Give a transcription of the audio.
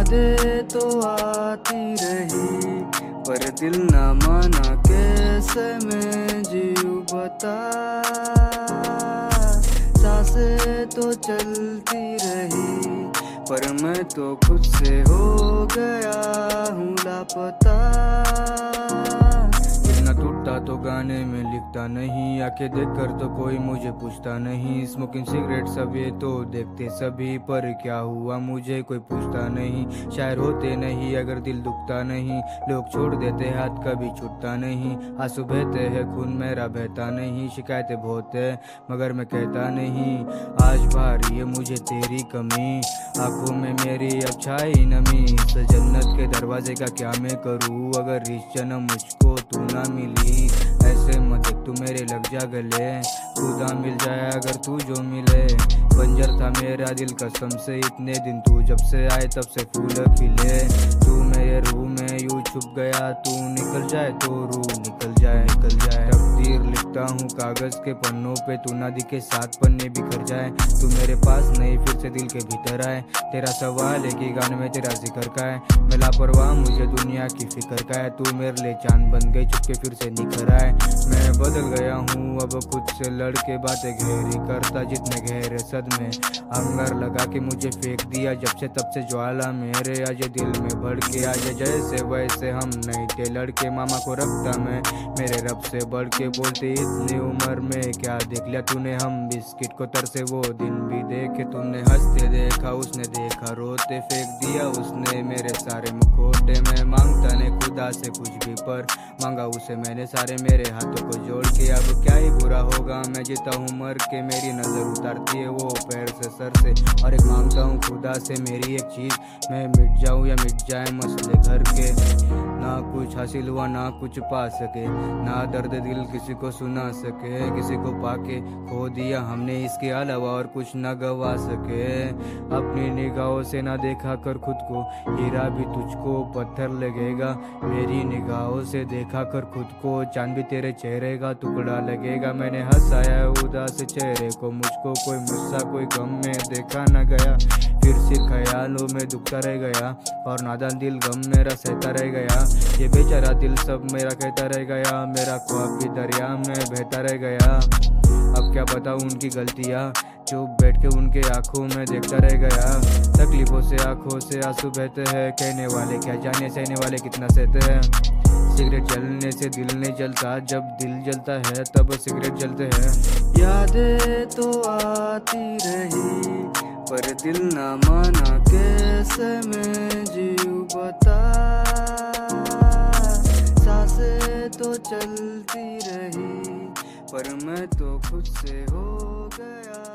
यादें तो आती रही पर दिल ना माना, कैसे मैं जीऊं बता। सांसें तो चलती रही पर मैं तो खुद से हो गया हूँ लापता। इतना टूटता तो गाने में लिखता नहीं, आंखें देखकर तो कोई मुझे पूछता नहीं। स्मोकिंग सिगरेट सब ये तो देखते सभी, पर क्या हुआ मुझे कोई पूछता नहीं। शायर होते नहीं अगर दिल दुखता नहीं, लोग छोड़ देते हाथ कभी छूटता नहीं। आंसू बहते हैं खून मेरा बहता नहीं, शिकायतें बहुत है मगर मैं कहता नहीं। आज भारी है मुझे तेरी कमी, आंखों में मेरी अब छाई नमी। इस जन्नत के दरवाजे का क्या मैं करूँ, अगर इस जन्म मुझको तू ना मिली। ऐसे मत तू मेरे लग जा गले, खुदा मिल जाए अगर तू जो मिले। बंजर था मेरा दिल कसम से इतने दिन, तू जब से आए तब से फूल खिले। तू मेरे रूह में यूं छुप गया, तू निकल जाए तो रूह निकल जाए निकल जाए। तकदीर लिखता हूँ कागज के पन्नों पे, तू ना दिखे साथ पन्ने बिखर जाए। तू मेरे पास नहीं फिर से दिल के भीतर आए, तेरा सवाल है कि गाने में तेरा जिक्र का है। मैं लापरवाह मुझे दुनिया की फिक्र का है, तू मेरे लिए चांद बन गई चुपके फिर से निखर आए। मैं बदल गया हूँ अब खुद से लड़के, बातें गहरी करता जितने गहरे सदमे। अंगार लगा के मुझे फेंक दिया जब से तब से ज्वाला मेरे आज दिल में भड़ के। आज जैसे वैसे हम नहीं थे लड़के, मामा को रखता मैं मेरे रब से बढ़ के। बोलते इतनी उम्र में क्या देख लिया तूने, हम बिस्किट को तरसे वो दिन भी देखे। तुमने हंसते देखा उसने देखा रोते, फेंक दिया उसने मेरे सारे मुखौटे। मैं मांगता नहीं खुदा से कुछ भी पर मांगा उसे मैंने सारे मेरे हाथों को जोड़ के। अब क्या ही बुरा होगा मैं जीता हूँ मर के, मेरी नजर उतारती है वो पैर से सर से। और एक मांगता हूँ खुदा से मेरी एक चीज, मैं मिट जाऊँ या मिट जाए मसले घर के। ना कुछ हासिल हुआ ना कुछ पा सके, ना दर्द दिल किसी को सुना सके। किसी को पाके खो दिया हमने, इसके अलावा और कुछ न गवा सके। अपनी निगाहों से ना देखा कर खुद को, हीरा भी तुझको पत्थर लगेगा। मेरी निगाहों से देखा कर खुद को, चांद भी तेरे चेहरे का टुकड़ा लगेगा। मैंने हंसाया उदास चेहरे को, मुझको कोई मुस्सा कोई गम में देखा न गया। फिर से ख्यालों में दुखता रह गया और नादान दिल गम मेरा सहता रह गया। ये बेचारा दिल सब मेरा कहता रह गया, मेरा ख्वाब भी दरिया में बहता रह गया। अब क्या बताऊं उनकी गलतियाँ, चुप बैठ के उनके आंखों में देखता रह गया। तकलीफों से आंखों से आंसू बहते हैं, कहने वाले क्या जाने सहने वाले कितना सहते हैं। सिगरेट जलने से दिल नहीं जलता, जब दिल जलता है तब सिगरेट जलते हैं। यादें तो आती रही पर दिल ना माना, कैसे मैं जीऊं बता। सांसें तो चलती रही पर मैं तो खुद से हो गया।